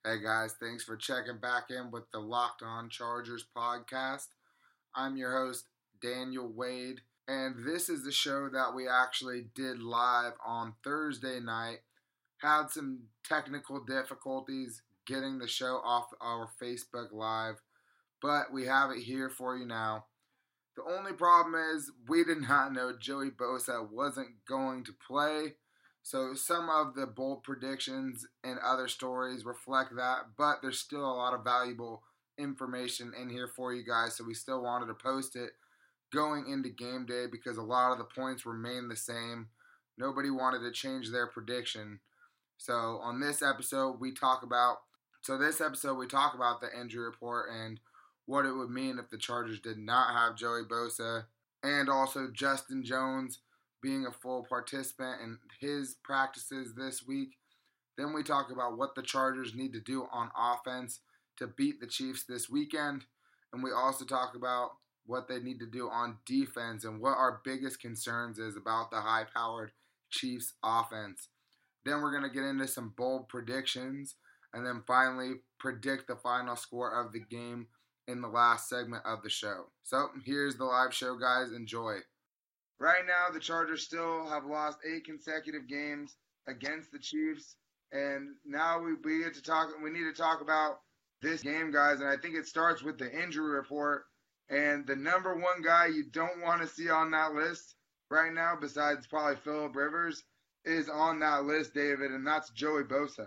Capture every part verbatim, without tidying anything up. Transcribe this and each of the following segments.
Hey guys, thanks for checking back in with the Locked On Chargers podcast. I'm your host, Daniel Wade, and this is the show that we actually did live on Thursday night. Had some technical difficulties getting the show off our Facebook Live, but we have it here for you now. The only problem is we did not know Joey Bosa wasn't going to play. So some of the bold predictions and other stories reflect that, but there's still a lot of valuable information in here for you guys, so we still wanted to post it going into game day because a lot of the points remain the same. Nobody wanted to change their prediction. So on this episode, we talk about so this episode we talk about the injury report and what it would mean if the Chargers did not have Joey Bosa, and also Justin Jones being a full participant in his practices this week. Then we talk about what the Chargers need to do on offense to beat the Chiefs this weekend. And we also talk about what they need to do on defense and what our biggest concerns is about the high-powered Chiefs offense. Then we're going to get into some bold predictions and then finally predict the final score of the game in the last segment of the show. So here's the live show, guys. Enjoy. Right now, the Chargers still have lost eight consecutive games against the Chiefs, and now we, we get to talk. We need to talk about this game, guys, and I think it starts with the injury report. And the number one guy you don't want to see on that list right now, besides probably Phillip Rivers, is on that list, David, and that's Joey Bosa.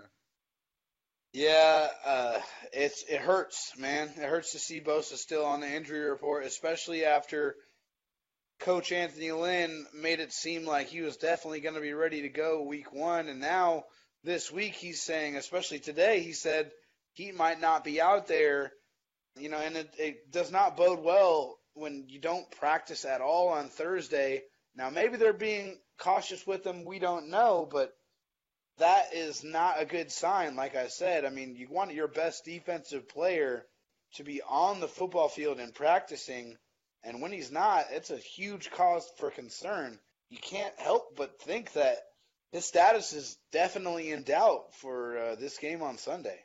Yeah, uh, it's it hurts, man. It hurts to see Bosa still on the injury report, especially after Coach Anthony Lynn made it seem like he was definitely going to be ready to go week one. And now this week he's saying, especially today, he said he might not be out there. You know, and it, it does not bode well when you don't practice at all on Thursday. Now, maybe they're being cautious with him. We don't know, but that is not a good sign. Like I said, I mean, you want your best defensive player to be on the football field and practicing. And when he's not, it's a huge cause for concern. You can't help but think that his status is definitely in doubt for uh, this game on Sunday.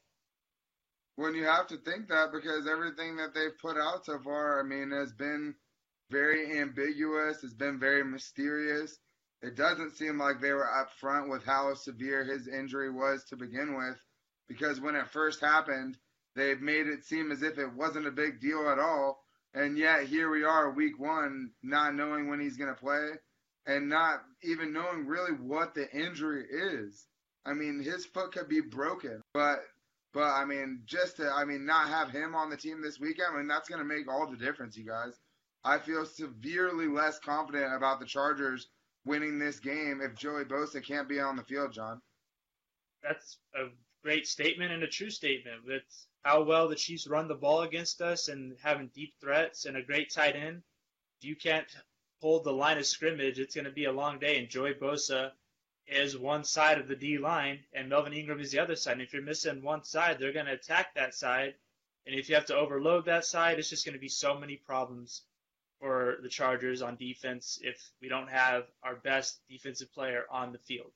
When you have to think that, because everything that they've put out so far, I mean, has been very ambiguous. It's been very mysterious. It doesn't seem like they were upfront with how severe his injury was to begin with, because when it first happened, they made it seem as if it wasn't a big deal at all. And yet here we are week one, not knowing when he's going to play and not even knowing really what the injury is. I mean, his foot could be broken, but, but I mean, just to, I mean, not have him on the team this weekend, I mean, that's going to make all the difference, you guys. I feel severely less confident about the Chargers winning this game if Joey Bosa can't be on the field, John. That's a great statement and a true statement. With how well the Chiefs run the ball against us and having deep threats and a great tight end, if you can't hold the line of scrimmage, it's going to be a long day. And Joey Bosa is one side of the D-line, and Melvin Ingram is the other side. And if you're missing one side, they're going to attack that side. And if you have to overload that side, it's just going to be so many problems for the Chargers on defense if we don't have our best defensive player on the field.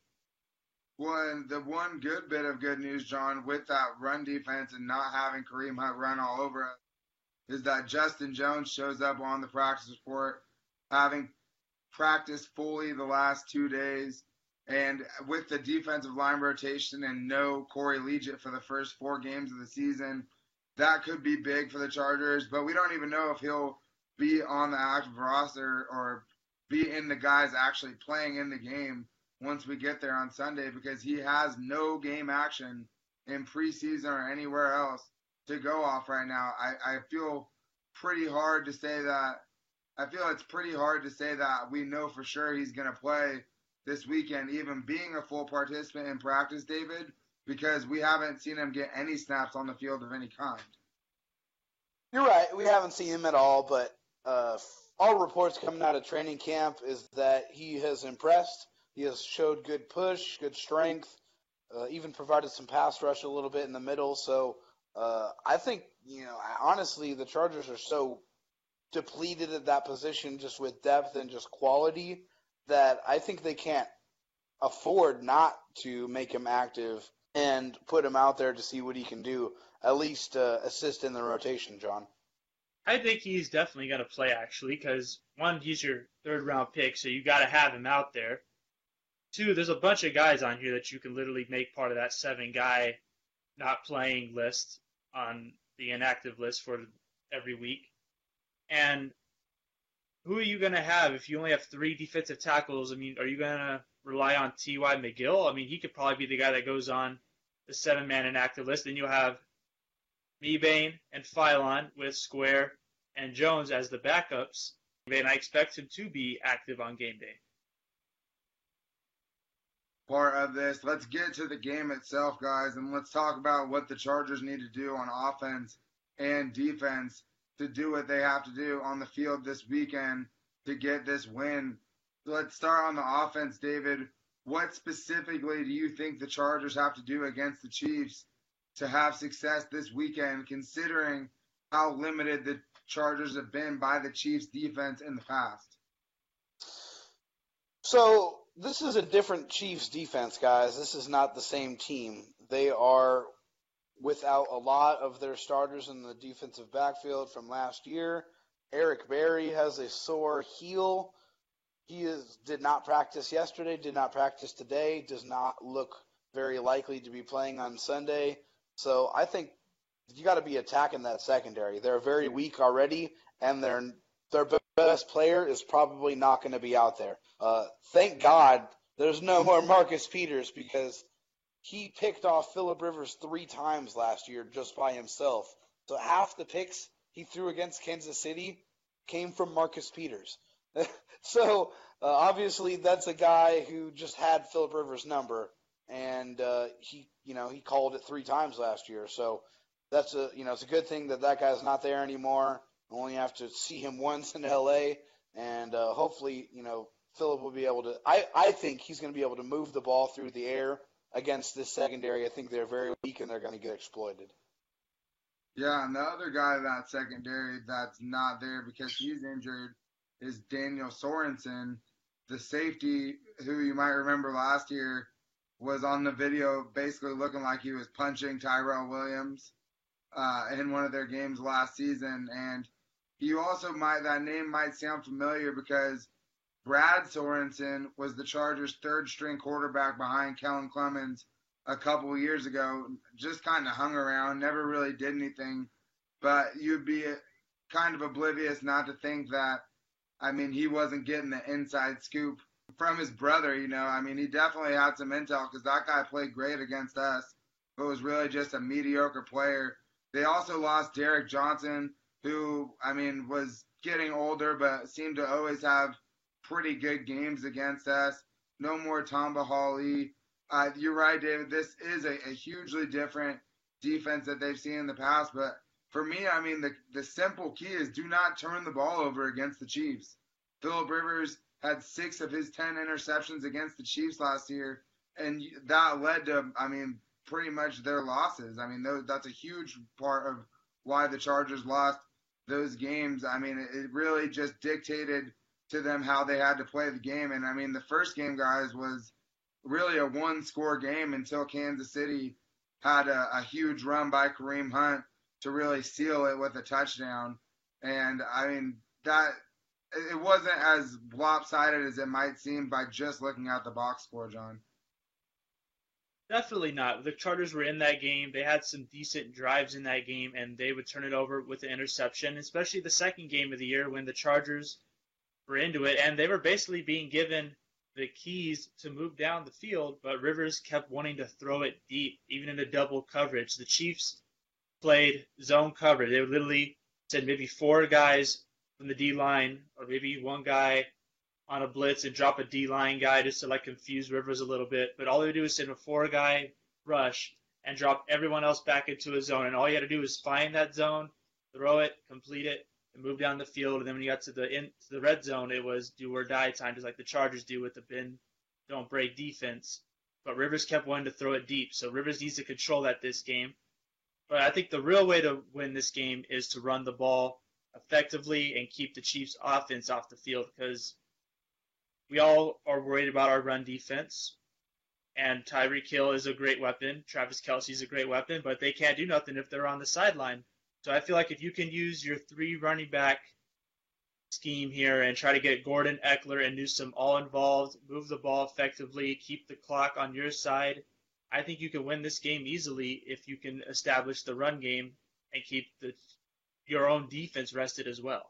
Well, and the one good bit of good news, John, with that run defense and not having Kareem Hunt run all over us, is that Justin Jones shows up on the practice report, having practiced fully the last two days, and with the defensive line rotation and no Corey Liuget for the first four games of the season, that could be big for the Chargers, but we don't even know if he'll be on the active roster or be in the guys actually playing in the game once we get there on Sunday, because he has no game action in preseason or anywhere else to go off right now. I, I feel pretty hard to say that. I feel it's pretty hard to say that we know for sure he's going to play this weekend, even being a full participant in practice, David, because we haven't seen him get any snaps on the field of any kind. You're right. We haven't seen him at all, but uh, all reports coming out of training camp is that he has impressed. He has showed good push, good strength, uh, even provided some pass rush a little bit in the middle. So uh, I think, you know, honestly, the Chargers are so depleted at that position just with depth and just quality that I think they can't afford not to make him active and put him out there to see what he can do, at least uh, assist in the rotation, John. I think he's definitely going to play, actually, because, one, he's your third-round pick, so you got to have him out there. Two, there's a bunch of guys on here that you can literally make part of that seven-guy not playing list on the inactive list for every week. And who are you going to have if you only have three defensive tackles? I mean, are you going to rely on T Y. McGill? I mean, he could probably be the guy that goes on the seven-man inactive list. Then you'll have Mebane and Phylon with Square and Jones as the backups. And I expect him to be active on game day. Part of this. Let's get to the game itself, guys, and let's talk about what the Chargers need to do on offense and defense to do what they have to do on the field this weekend to get this win. Let's start on the offense, David. What specifically do you think the Chargers have to do against the Chiefs to have success this weekend, considering how limited the Chargers have been by the Chiefs' defense in the past? So this is a different Chiefs defense, guys. This is not the same team. They are without a lot of their starters in the defensive backfield from last year. Eric Berry has a sore heel. He is, did not practice yesterday, did not practice today, does not look very likely to be playing on Sunday. So I think you got to be attacking that secondary. They're very weak already, and their their best player is probably not going to be out there. Uh, thank God there's no more Marcus Peters, because he picked off Phillip Rivers three times last year just by himself. So half the picks he threw against Kansas City came from Marcus Peters. So uh, obviously that's a guy who just had Phillip Rivers' number, and uh, he, you know, he called it three times last year. So that's a, you know, it's a good thing that that guy's not there anymore. Only have to see him once in L A, and uh, hopefully, you know, Phillip will be able to. I, I think he's going to be able to move the ball through the air against this secondary. I think they're very weak and they're going to get exploited. Yeah, and the other guy in that secondary that's not there because he's injured is Daniel Sorensen, the safety who you might remember last year was on the video basically looking like he was punching Tyrell Williams uh, in one of their games last season. And you also might, that name might sound familiar because Brad Sorensen was the Chargers' third string quarterback behind Kellen Clemens a couple of years ago, just kind of hung around, never really did anything. But you'd be kind of oblivious not to think that, I mean, he wasn't getting the inside scoop from his brother, you know. I mean, he definitely had some intel because that guy played great against us, but was really just a mediocre player. They also lost Derek Johnson, who, I mean, was getting older but seemed to always have pretty good games against us. No more Tamba Hawley. Uh, you're right, David. This is a, a hugely different defense that they've seen in the past, but for me, I mean, the, the simple key is do not turn the ball over against the Chiefs. Phillip Rivers had six of his ten interceptions against the Chiefs last year, and that led to, I mean, pretty much their losses. I mean, those, that's a huge part of why the Chargers lost those games. I mean, it, it really just dictated to them how they had to play the game. And, I mean, the first game, guys, was really a one-score game until Kansas City had a, a huge run by Kareem Hunt to really seal it with a touchdown. And, I mean, that it wasn't as lopsided as it might seem by just looking at the box score, John. Definitely not. The Chargers were in that game. They had some decent drives in that game, and they would turn it over with an interception, especially the second game of the year when the Chargers were into it, and they were basically being given the keys to move down the field, but Rivers kept wanting to throw it deep, even into double coverage. The Chiefs played zone coverage. They would literally send maybe four guys from the D-line or maybe one guy on a blitz and drop a D-line guy just to like confuse Rivers a little bit. But all they would do is send a four-guy rush and drop everyone else back into a zone. And all you had to do is find that zone, throw it, complete it, and move down the field. And then when you got to the in, to the red zone, it was do or die time, just like the Chargers do with the bend, don't break defense. But Rivers kept wanting to throw it deep. So Rivers needs to control that this game. But I think the real way to win this game is to run the ball effectively and keep the Chiefs' offense off the field, because we all are worried about our run defense. And Tyreek Hill is a great weapon. Travis Kelce's a great weapon, but they can't do nothing if they're on the sideline. So I feel like if you can use your three running back scheme here and try to get Gordon, Eckler, and Newsome all involved, move the ball effectively, keep the clock on your side, I think you can win this game easily if you can establish the run game and keep the your own defense rested as well.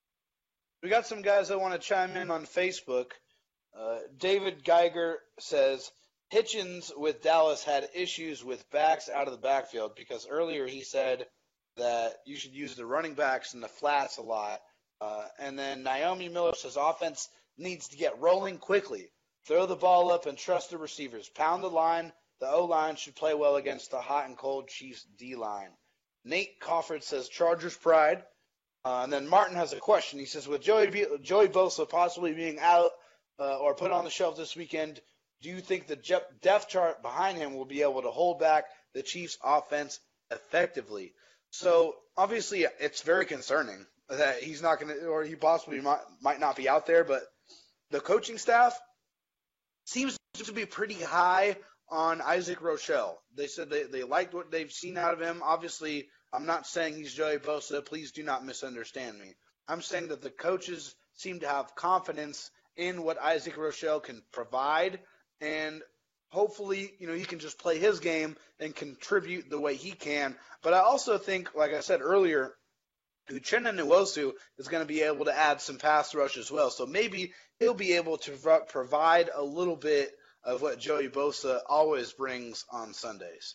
We got some guys that want to chime in on Facebook. Uh, David Geiger says, Hitchens with Dallas had issues with backs out of the backfield because earlier he said that you should use the running backs and the flats a lot. Uh, and then Naomi Miller says offense needs to get rolling quickly. Throw the ball up and trust the receivers. Pound the line. The O-line should play well against the hot and cold Chiefs D-line. Nate Cofford says Chargers pride. Uh, and then Martin has a question. He says, with Joey, B- Joey Bosa possibly being out uh, or put on the shelf this weekend, do you think the je- depth chart behind him will be able to hold back the Chiefs' offense effectively? So, obviously, it's very concerning that he's not going to, or he possibly might, might not be out there, but the coaching staff seems to be pretty high on Isaac Rochelle. They said they, they liked what they've seen out of him. Obviously, I'm not saying he's Joey Bosa. Please do not misunderstand me. I'm saying that the coaches seem to have confidence in what Isaac Rochelle can provide, and hopefully, you know, he can just play his game and contribute the way he can. But I also think, like I said earlier, Uchenna Nwosu is going to be able to add some pass rush as well. So maybe he'll be able to provide a little bit of what Joey Bosa always brings on Sundays.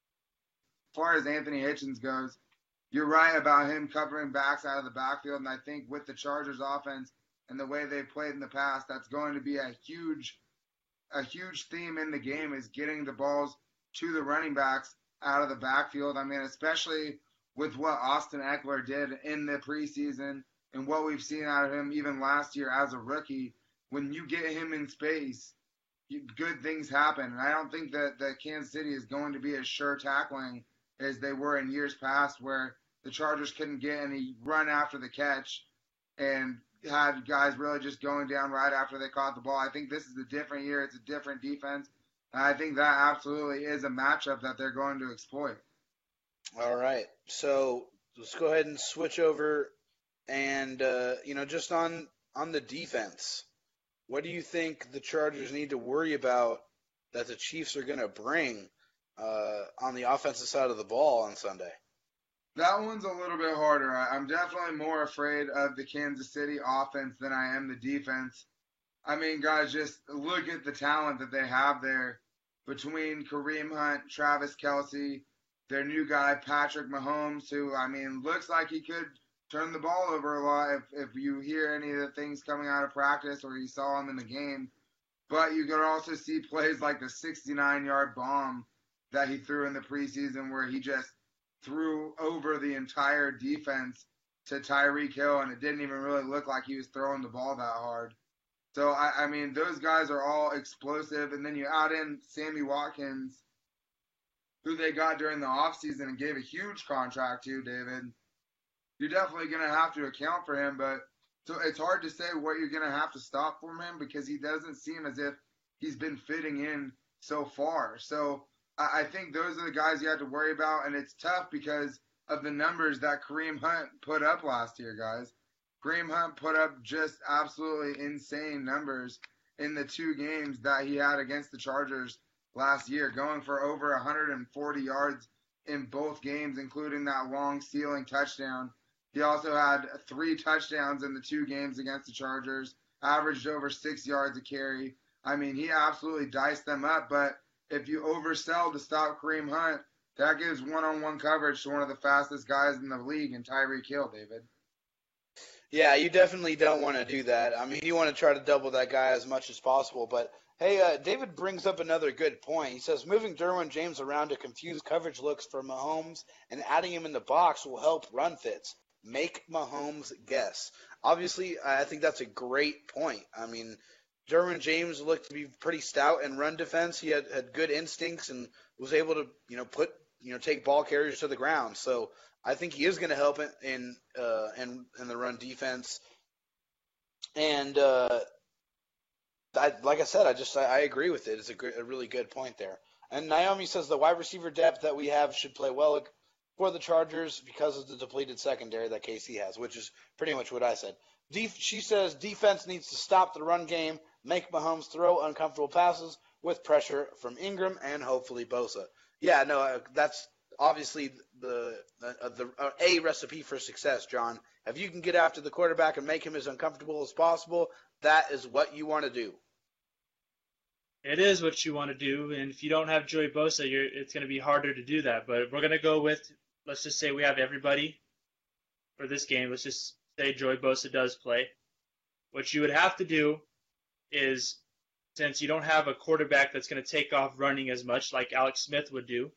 As far as Anthony Hitchens goes, you're right about him covering backs out of the backfield, and I think with the Chargers offense and the way they've played in the past, that's going to be a huge a huge theme in the game is getting the balls to the running backs out of the backfield. I mean, especially with what Austin Eckler did in the preseason and what we've seen out of him even last year as a rookie. When you get him in space, good things happen. And I don't think that, that Kansas City is going to be as sure tackling as they were in years past, where the Chargers couldn't get any run after the catch and had guys really just going down right after they caught the ball. I think this is a different year. It's a different defense. And I think that absolutely is a matchup that they're going to exploit. All right. So let's go ahead and switch over and, uh, you know, just on, on the defense, what do you think the Chargers need to worry about that the Chiefs are going to bring uh, on the offensive side of the ball on Sunday? That one's a little bit harder. I'm definitely more afraid of the Kansas City offense than I am the defense. I mean, guys, just look at the talent that they have there between Kareem Hunt, Travis Kelce, their new guy, Patrick Mahomes, who, I mean, looks like he could turn the ball over a lot if, if you hear any of the things coming out of practice or you saw him in the game. But you could also see plays like the sixty-nine-yard bomb that he threw in the preseason where he just threw over the entire defense to Tyreek Hill, and it didn't even really look like he was throwing the ball that hard. So, I, I mean, those guys are all explosive. And then you add in Sammy Watkins, who they got during the offseason and gave a huge contract to, David. You're definitely going to have to account for him, but so it's hard to say what you're going to have to stop from him because he doesn't seem as if he's been fitting in so far. So I think those are the guys you have to worry about, and it's tough because of the numbers that Kareem Hunt put up last year, guys. Kareem Hunt put up just absolutely insane numbers in the two games that he had against the Chargers last year, going for over one hundred forty yards in both games, including that long ceiling touchdown. He also had three touchdowns in the two games against the Chargers, averaged over six yards a carry. I mean, he absolutely diced them up, but if you oversell to stop Kareem Hunt, that gives one-on-one coverage to one of the fastest guys in the league in Tyreek Hill, David. Yeah, you definitely don't want to do that. I mean, you want to try to double that guy as much as possible. But, hey, uh, David brings up another good point. He says moving Derwin James around to confuse coverage looks for Mahomes and adding him in the box will help run fits. Make Mahomes guess. Obviously, I think that's a great point. I mean, Derwin James looked to be pretty stout in run defense. He had, had good instincts and was able to, you know, put, you know, take ball carriers to the ground. So I think he is going to help in in, uh, in in the run defense. And uh, I, like I said, I just I, I agree with it. It's a, gr- a really good point there. And Naomi says the wide receiver depth that we have should play well for the Chargers because of the depleted secondary that K C has, which is pretty much what I said. Def- she says defense needs to stop the run game, make Mahomes throw uncomfortable passes with pressure from Ingram and hopefully Bosa. Yeah, no, uh, that's obviously the uh, the uh, a recipe for success, John. If you can get after the quarterback and make him as uncomfortable as possible, that is what you want to do. It is what you want to do, and if you don't have Joey Bosa, you're, it's going to be harder to do that. But we're going to go with, let's just say we have everybody for this game. Let's just say Joey Bosa does play. What you would have to do is, since you don't have a quarterback that's going to take off running as much like Alex Smith would do,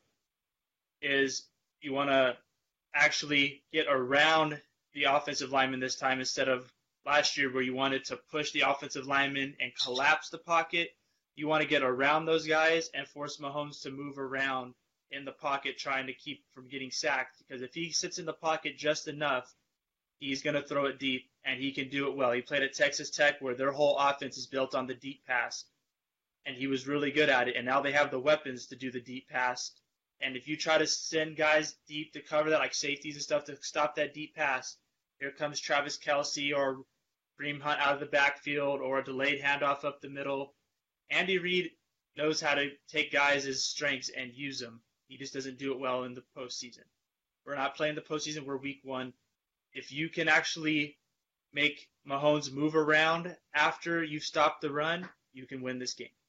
is you want to actually get around the offensive lineman this time instead of last year where you wanted to push the offensive lineman and collapse the pocket. You want to get around those guys and force Mahomes to move around in the pocket trying to keep from getting sacked, because if he sits in the pocket just enough, he's going to throw it deep, and he can do it well. He played at Texas Tech where their whole offense is built on the deep pass, and he was really good at it, and now they have the weapons to do the deep pass. And if you try to send guys deep to cover that, like safeties and stuff, to stop that deep pass, here comes Travis Kelce or Kareem Hunt out of the backfield or a delayed handoff up the middle. Andy Reid knows how to take guys' strengths and use them. He just doesn't do it well in the postseason. We're not playing the postseason. We're week one. If you can actually make Mahomes move around after you've stopped the run, you can win this game.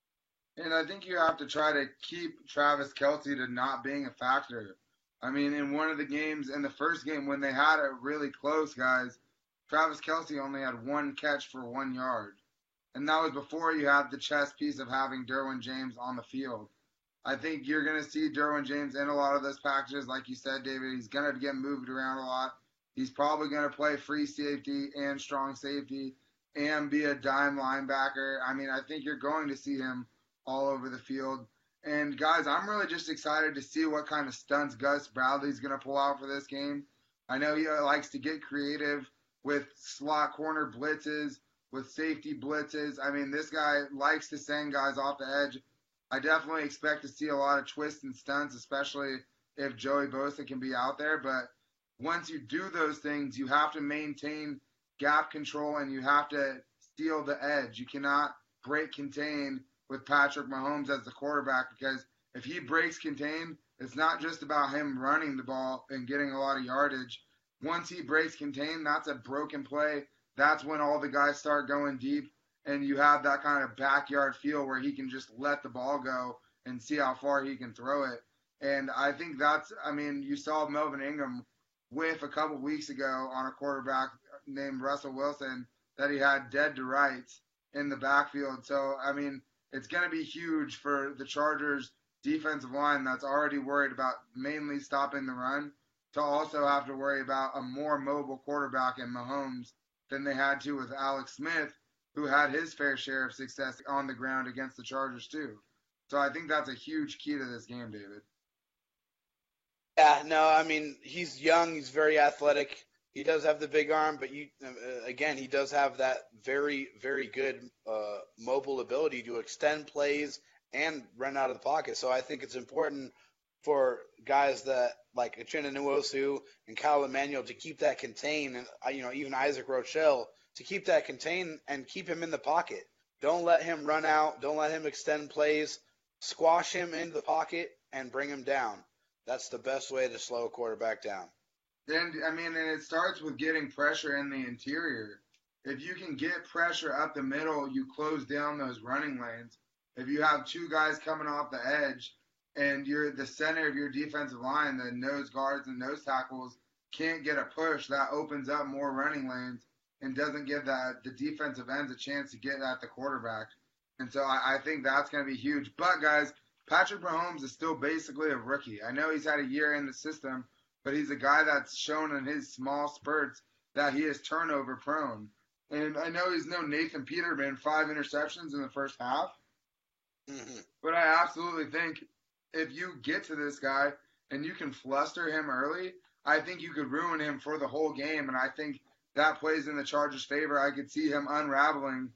And I think you have to try to keep Travis Kelce to not being a factor. I mean, in one of the games, in the first game when they had it really close, guys, Travis Kelce only had one catch for one yard. And that was before you had the chess piece of having Derwin James on the field. I think you're going to see Derwin James in a lot of those packages. Like you said, David, he's going to get moved around a lot. He's probably going to play free safety and strong safety and be a dime linebacker. I mean, I think you're going to see him all over the field. And, guys, I'm really just excited to see what kind of stunts Gus Bradley's going to pull out for this game. I know he likes to get creative with slot corner blitzes, with safety blitzes. I mean, this guy likes to send guys off the edge. I definitely expect to see a lot of twists and stunts, especially if Joey Bosa can be out there. But once you do those things, you have to maintain gap control and you have to steal the edge. You cannot break contain with Patrick Mahomes as the quarterback, because if he breaks contain, it's not just about him running the ball and getting a lot of yardage. Once he breaks contain, that's a broken play. That's when all the guys start going deep, and you have that kind of backyard feel where he can just let the ball go and see how far he can throw it. And I think that's, I mean, you saw Melvin Ingram whiff a couple weeks ago on a quarterback named Russell Wilson that he had dead to rights in the backfield. So, I mean, it's going to be huge for the Chargers defensive line that's already worried about mainly stopping the run to also have to worry about a more mobile quarterback in Mahomes than they had to with Alex Smith, who had his fair share of success on the ground against the Chargers too. So I think that's a huge key to this game, David. Yeah, no, I mean, he's young, he's very athletic. He does have the big arm, but you uh, again, he does have that very, very good uh, mobile ability to extend plays and run out of the pocket. So I think it's important for guys that like Uchenna Nwosu and Kyle Emanuel to keep that contained, and you know, even Isaac Rochelle to keep that contained and keep him in the pocket. Don't let him run out. Don't let him extend plays. Squash him into the pocket and bring him down. That's the best way to slow a quarterback down. And, I mean, and it starts with getting pressure in the interior. If you can get pressure up the middle, you close down those running lanes. If you have two guys coming off the edge and you're the center of your defensive line, the nose guards and nose tackles can't get a push, that opens up more running lanes and doesn't give that the defensive ends a chance to get at the quarterback. And so I, I think that's going to be huge. But, guys, Patrick Mahomes is still basically a rookie. I know he's had a year in the system, but he's a guy that's shown in his small spurts that he is turnover prone. And I know he's no Nathan Peterman, five interceptions in the first half. Mm-hmm. But I absolutely think if you get to this guy and you can fluster him early, I think you could ruin him for the whole game. And I think that plays in the Chargers' favor. I could see him unraveling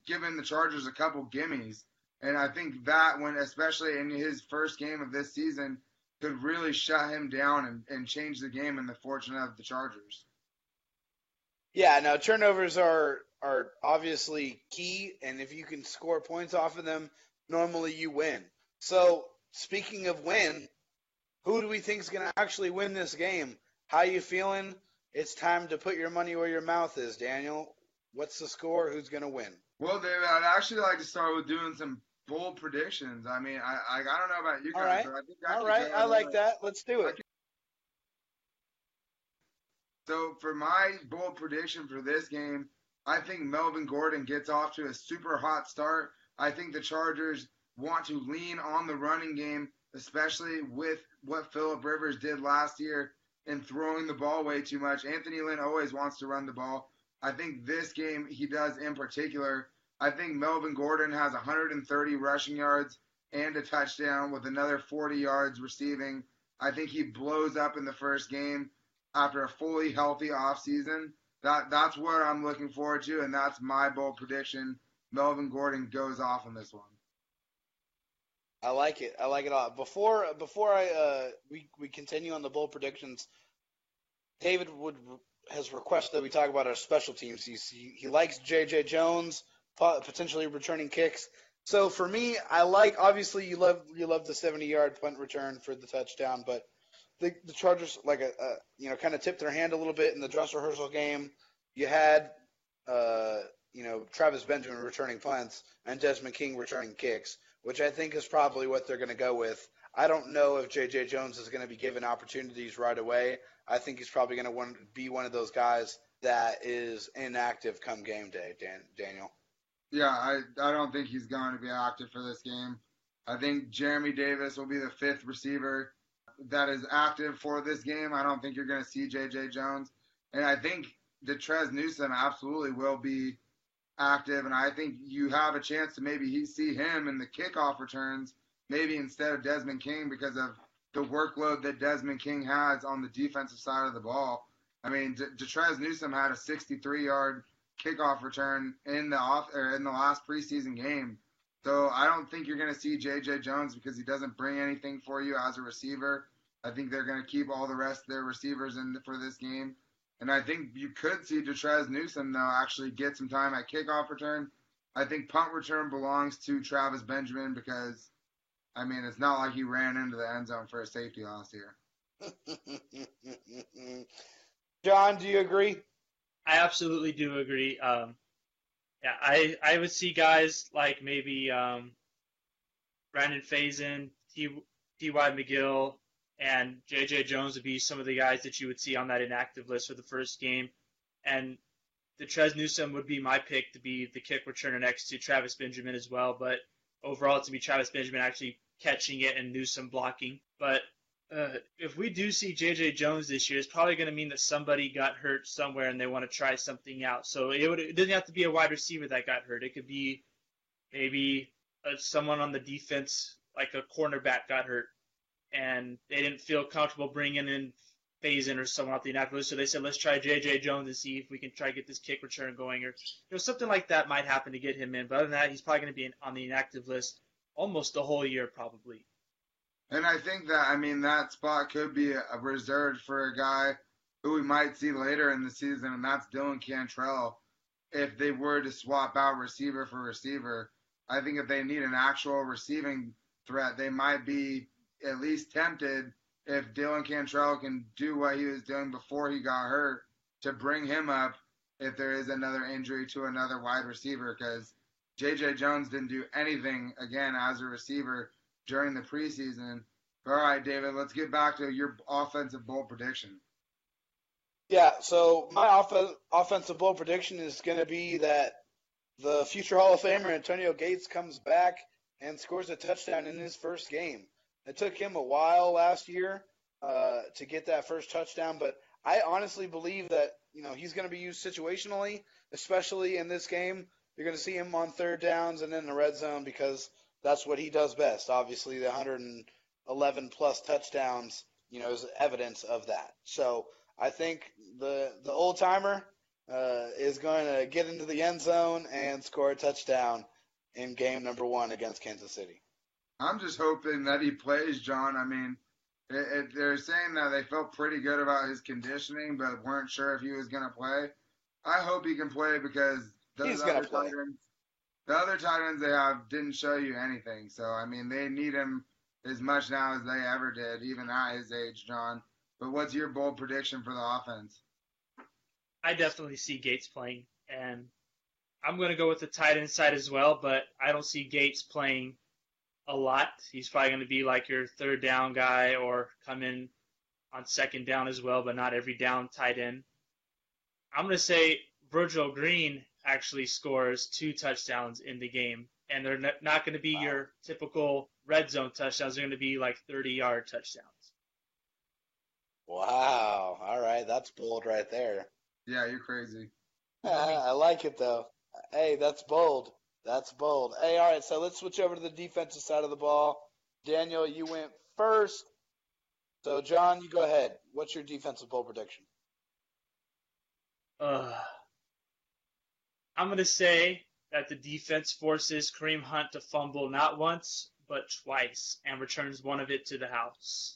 given the Chargers a couple gimmies. And I think that, when especially in his first game of this season, could really shut him down and, and change the game in the fortune of the Chargers. Yeah, no, turnovers are are obviously key, and if you can score points off of them, normally you win. So, speaking of win, who do we think is going to actually win this game? How you feeling? It's time to put your money where your mouth is, Daniel. What's the score? Who's going to win? Well, David, I'd actually like to start with doing some bold predictions. I mean, I I, I don't know about you guys. All right, but I think I all could right, go I like ahead. that. Let's do it. So for my bold prediction for this game, I think Melvin Gordon gets off to a super hot start. I think the Chargers want to lean on the running game, especially with what Phillip Rivers did last year in throwing the ball way too much. Anthony Lynn always wants to run the ball. I think this game he does in particular. I think Melvin Gordon has one hundred thirty rushing yards and a touchdown with another forty yards receiving. I think he blows up in the first game after a fully healthy offseason. That, that's what I'm looking forward to, and that's my bold prediction. Melvin Gordon goes off on this one. I like it. I like it a lot. Before before I uh, we we continue on the bold predictions, David would has requested that we talk about our special teams. He he, he likes J J Jones potentially returning kicks. So for me, I like obviously you love you love the seventy yard punt return for the touchdown, but the the Chargers like a, a you know kind of tipped their hand a little bit in the dress rehearsal game. You had uh, you know Travis Benjamin returning punts and Desmond King returning kicks, which I think is probably what they're going to go with. I don't know if J J Jones is going to be given opportunities right away. I think he's probably going to be one of those guys that is inactive come game day, Dan, Daniel. Yeah, I, I don't think he's going to be active for this game. I think Jeremy Davis will be the fifth receiver that is active for this game. I don't think you're going to see J J Jones. And I think Detrez Newsome absolutely will be active, and I think you have a chance to maybe he see him in the kickoff returns, maybe instead of Desmond King because of the workload that Desmond King has on the defensive side of the ball. I mean, Detrez Newsome had a sixty-three yard kickoff return in the off or in the last preseason game. So I don't think you're going to see J J Jones because he doesn't bring anything for you as a receiver. I think they're going to keep all the rest of their receivers in for this game. And I think you could see Detrez Newsome, though, actually get some time at kickoff return. I think punt return belongs to Travis Benjamin because, I mean, it's not like he ran into the end zone for a safety last year. John, do you agree? I absolutely do agree. Um, yeah, I, I would see guys like maybe um, Brandon Faison, T Y McGill, and J J Jones would be some of the guys that you would see on that inactive list for the first game. And Detrez Newsome would be my pick to be the kick returner next to Travis Benjamin as well. But overall, it's to be Travis Benjamin actually catching it and Newsome blocking. But uh, if we do see J J Jones this year, it's probably going to mean that somebody got hurt somewhere and they want to try something out. So it, would, it doesn't have to be a wide receiver that got hurt. It could be maybe uh, someone on the defense, like a cornerback got hurt, and they didn't feel comfortable bringing in Faison or someone off the inactive list. So they said, let's try J J Jones and see if we can try to get this kick return going. Or you know, something like that might happen to get him in. But other than that, he's probably going to be in, on the inactive list almost the whole year probably. And I think that, I mean, that spot could be a, a reserved for a guy who we might see later in the season, and that's Dylan Cantrell. If they were to swap out receiver for receiver, I think if they need an actual receiving threat, they might be at least tempted if Dylan Cantrell can do what he was doing before he got hurt to bring him up if there is another injury to another wide receiver, because J J Jones didn't do anything, again, as a receiver during the preseason. All right, David, let's get back to your offensive bold prediction. Yeah, so my off- offensive bold prediction is going to be that the future Hall of Famer Antonio Gates comes back and scores a touchdown in his first game. It took him a while last year uh, to get that first touchdown, but I honestly believe that you know he's going to be used situationally, especially in this game. You're going to see him on third downs and in the red zone because that's what he does best. Obviously, the one hundred eleven plus touchdowns, you know, is evidence of that. So I think the the old timer, uh, is going to get into the end zone and score a touchdown in game number one against Kansas City. I'm just hoping that he plays, John. I mean, it, it, they're saying that they felt pretty good about his conditioning, but weren't sure if he was going to play. I hope he can play because those He's other gonna play. tight ends, the other tight ends they have didn't show you anything. So, I mean, they need him as much now as they ever did, even at his age, John. But what's your bold prediction for the offense? I definitely see Gates playing, and I'm going to go with the tight end side as well, but I don't see Gates playing a lot. He's probably going to be like your third down guy or come in on second down as well, but not every down tight end. I'm going to say Virgil Green actually scores two touchdowns in the game, and they're not going to be wow. your typical red zone touchdowns. They're going to be like thirty-yard touchdowns. Wow. All right. That's bold right there. Yeah, you're crazy. I like it, though. Hey, that's bold. That's bold. Hey, all right, so let's switch over to the defensive side of the ball. Daniel, you went first. So, John, you go ahead. What's your defensive bold prediction? Uh, I'm going to say that the defense forces Kareem Hunt to fumble not once, but twice, and returns one of it to the house.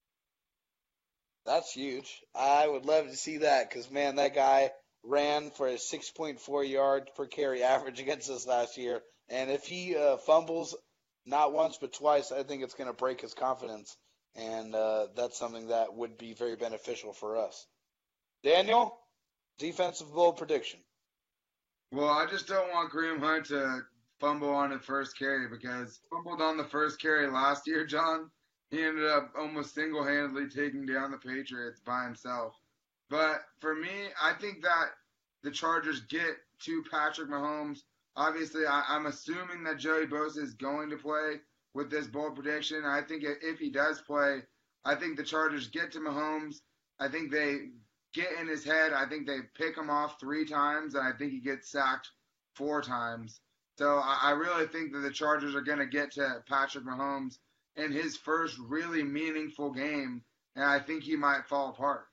That's huge. I would love to see that because, man, that guy ran for a six point four yards per carry average against us last year. And if he uh, fumbles not once but twice, I think it's going to break his confidence. And uh, that's something that would be very beneficial for us. Daniel, defensive bold prediction. Well, I just don't want Kareem Hunt to fumble on the first carry because he fumbled on the first carry last year, John. He ended up almost single-handedly taking down the Patriots by himself. But for me, I think that the Chargers get to Patrick Mahomes. Obviously, I, I'm assuming that Joey Bosa is going to play with this bold prediction. I think if he does play, I think the Chargers get to Mahomes. I think they get in his head. I think they pick him off three times, and I think he gets sacked four times. So I, I really think that the Chargers are going to get to Patrick Mahomes in his first really meaningful game, and I think he might fall apart.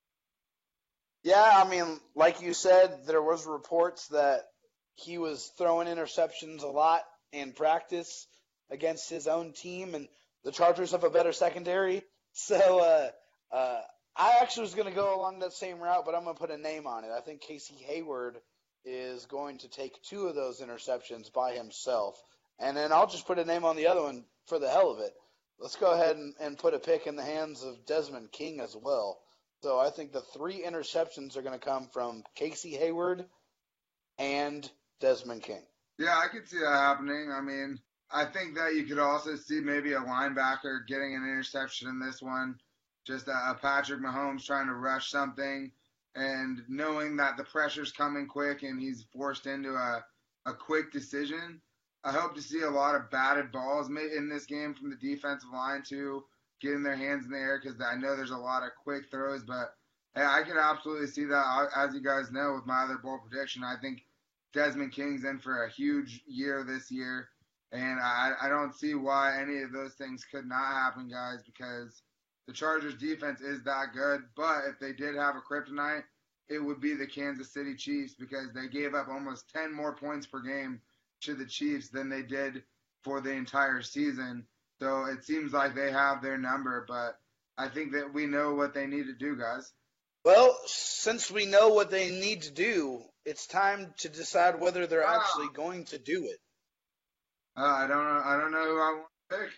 Yeah, I mean, like you said, there was reports that he was throwing interceptions a lot in practice against his own team, and the Chargers have a better secondary. So uh, uh, I actually was going to go along that same route, but I'm going to put a name on it. I think Casey Hayward is going to take two of those interceptions by himself, and then I'll just put a name on the other one for the hell of it. Let's go ahead and, and put a pick in the hands of Desmond King as well. So I think the three interceptions are going to come from Casey Hayward and Desmond King. Yeah, I could see that happening. I mean, I think that you could also see maybe a linebacker getting an interception in this one. Just a, a Patrick Mahomes trying to rush something and knowing that the pressure's coming quick and he's forced into a, a quick decision. I hope to see a lot of batted balls in this game from the defensive line too, getting their hands in the air because I know there's a lot of quick throws. But hey, I can absolutely see that. As you guys know, with my other bold prediction, I think Desmond King's in for a huge year this year. And I, I don't see why any of those things could not happen, guys, because the Chargers defense is that good. But if they did have a kryptonite, it would be the Kansas City Chiefs because they gave up almost ten more points per game to the Chiefs than they did for the entire season. So it seems like they have their number, but I think that we know what they need to do, guys. Well, since we know what they need to do, it's time to decide whether they're wow. actually going to do it. Uh, I don't know. I don't know who I want to pick.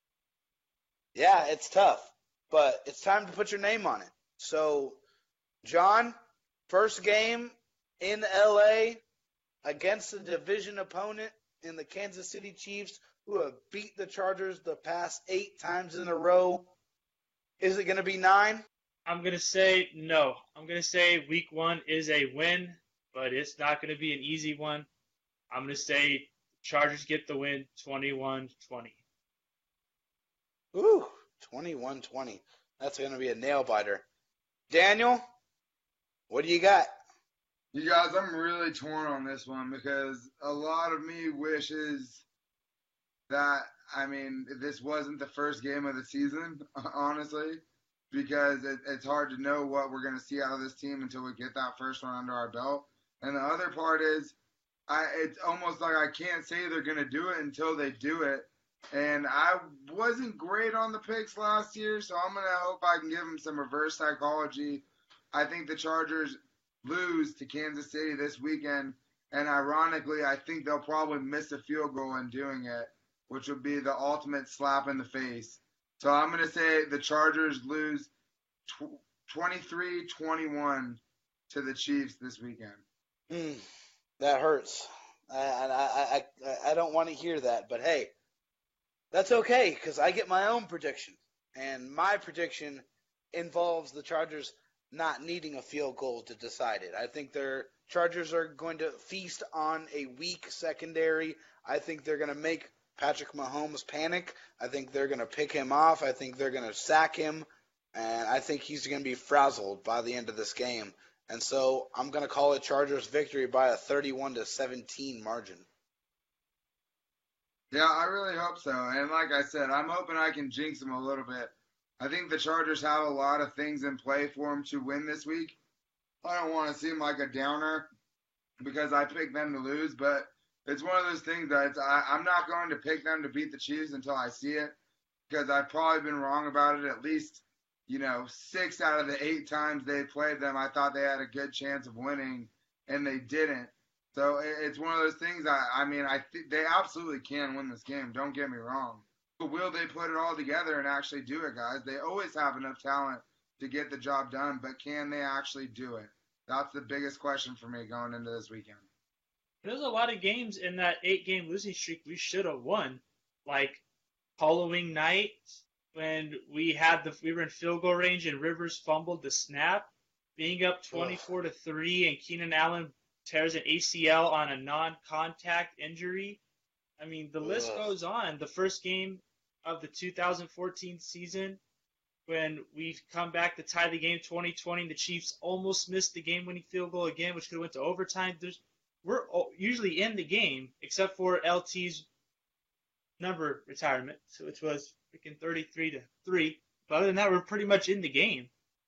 Yeah, it's tough, but it's time to put your name on it. So, John, first game in L A against a division opponent in the Kansas City Chiefs, who have beat the Chargers the past eight times in a row. Is it going to be nine? I'm going to say no. I'm going to say week one is a win, but it's not going to be an easy one. I'm going to say Chargers get the win twenty-one twenty. Ooh, twenty-one twenty. That's going to be a nail-biter. Daniel, what do you got? You guys, I'm really torn on this one because a lot of me wishes that, I mean, this wasn't the first game of the season, honestly. because it, it's hard to know what we're going to see out of this team until we get that first one under our belt. And the other part is, I it's almost like I can't say they're going to do it until they do it. And I wasn't great on the picks last year, so I'm going to hope I can give them some reverse psychology. I think the Chargers lose to Kansas City this weekend, and ironically, I think they'll probably miss a field goal in doing it, which would be the ultimate slap in the face. So I'm going to say the Chargers lose twenty-three twenty-one to the Chiefs this weekend. Mm, that hurts. I, I, I, I don't want to hear that, but hey, that's okay because I get my own prediction. And my prediction involves the Chargers not needing a field goal to decide it. I think their Chargers are going to feast on a weak secondary. I think they're going to make Patrick Mahomes panic. I think they're going to pick him off. I think they're going to sack him. And I think he's going to be frazzled by the end of this game. And so I'm going to call it Chargers victory by a thirty-one to seventeen margin. Yeah, I really hope so. And like I said, I'm hoping I can jinx them a little bit. I think the Chargers have a lot of things in play for them to win this week. I don't want to seem like a downer because I picked them to lose, but it's one of those things that it's, I, I'm not going to pick them to beat the Chiefs until I see it because I've probably been wrong about it at least, you know, six out of the eight times they played them. I thought they had a good chance of winning, and they didn't. So it's one of those things. I, I mean, I think they absolutely can win this game. Don't get me wrong. But will they put it all together and actually do it, guys? They always have enough talent to get the job done, but can they actually do it? That's the biggest question for me going into this weekend. There's a lot of games in that eight-game losing streak we should have won, like Halloween night when we had the we were in field goal range and Rivers fumbled the snap, being up twenty-four to three, and Keenan Allen tears an A C L on a non-contact injury. I mean, the list Ugh. goes on. The first game of the two thousand fourteen season, when we come back to tie the game twenty twenty, the Chiefs almost missed the game-winning field goal again, which could have went to overtime. There's, we're usually in the game, except for L T's number retirement, so which was freaking thirty-three to three. But other than that, we're pretty much in the game.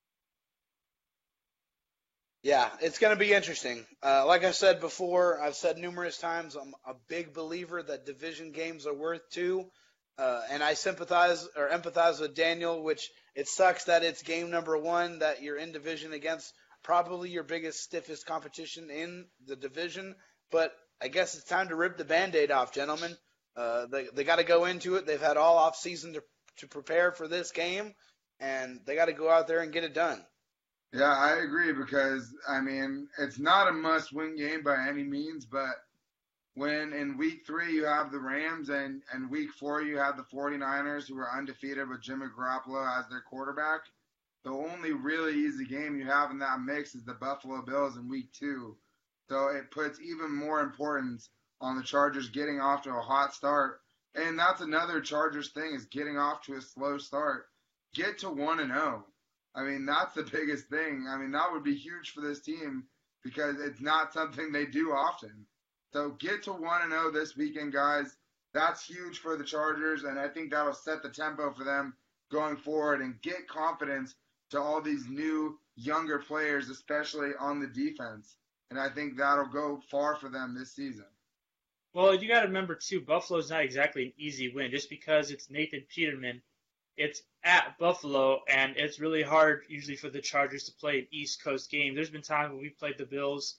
Yeah, it's going to be interesting. Uh, like I said before, I've said numerous times, I'm a big believer that division games are worth two. Uh, and I sympathize or empathize with Daniel, which it sucks that it's game number one that you're in division against probably your biggest, stiffest competition in the division. But I guess it's time to rip the Band-Aid off, gentlemen. Uh, they they got to go into it. They've had all off season to to prepare for this game, and they got to go out there and get it done. Yeah, I agree because, I mean, it's not a must-win game by any means, but when in week three you have the Rams and, and week four you have the 49ers who are undefeated with Jimmy Garoppolo as their quarterback, the only really easy game you have in that mix is the Buffalo Bills in week two. So it puts even more importance on the Chargers getting off to a hot start. And that's another Chargers thing is getting off to a slow start. Get to one and oh. I mean, that's the biggest thing. I mean, that would be huge for this team because it's not something they do often. So get to one and oh this weekend, guys. That's huge for the Chargers, and I think that'll set the tempo for them going forward and get confidence to all these new, younger players, especially on the defense. And I think that'll go far for them this season. Well, you got to remember, too, Buffalo's not exactly an easy win. Just because it's Nathan Peterman, it's at Buffalo, and it's really hard usually for the Chargers to play an East Coast game. There's been times when we played the Bills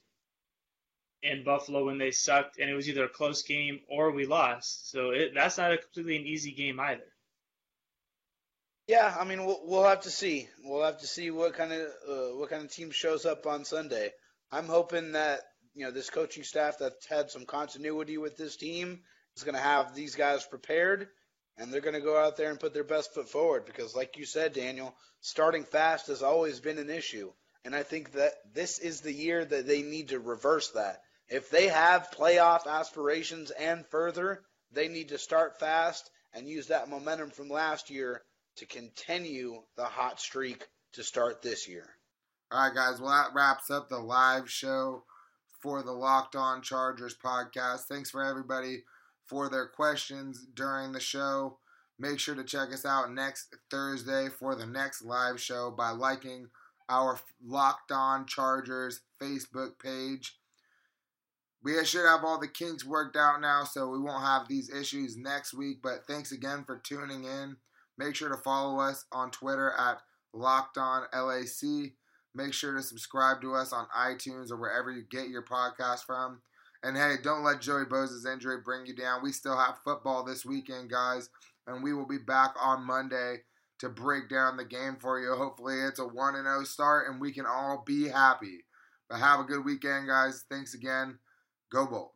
in Buffalo when they sucked, and it was either a close game or we lost. So it, that's not a completely an easy game either. Yeah, I mean we'll we'll have to see. We'll have to see what kind of uh, what kind of team shows up on Sunday. I'm hoping that you know this coaching staff that's had some continuity with this team is going to have these guys prepared. And they're going to go out there and put their best foot forward because, like you said, Daniel, starting fast has always been an issue. And I think that this is the year that they need to reverse that. If they have playoff aspirations and further, they need to start fast and use that momentum from last year to continue the hot streak to start this year. All right, guys. Well, that wraps up the live show for the Locked On Chargers podcast. Thanks for everybody for their questions during the show. Make sure to check us out next Thursday for the next live show by liking our Locked On Chargers Facebook page. We should have all the kinks worked out now, so we won't have these issues next week. But thanks again for tuning in. Make sure to follow us on Twitter at Locked On L A C. Make sure to subscribe to us on iTunes or wherever you get your podcast from. And hey, don't let Joey Bosa's injury bring you down. We still have football this weekend, guys. And we will be back on Monday to break down the game for you. Hopefully it's a one and oh start and we can all be happy. But have a good weekend, guys. Thanks again. Go Bolts.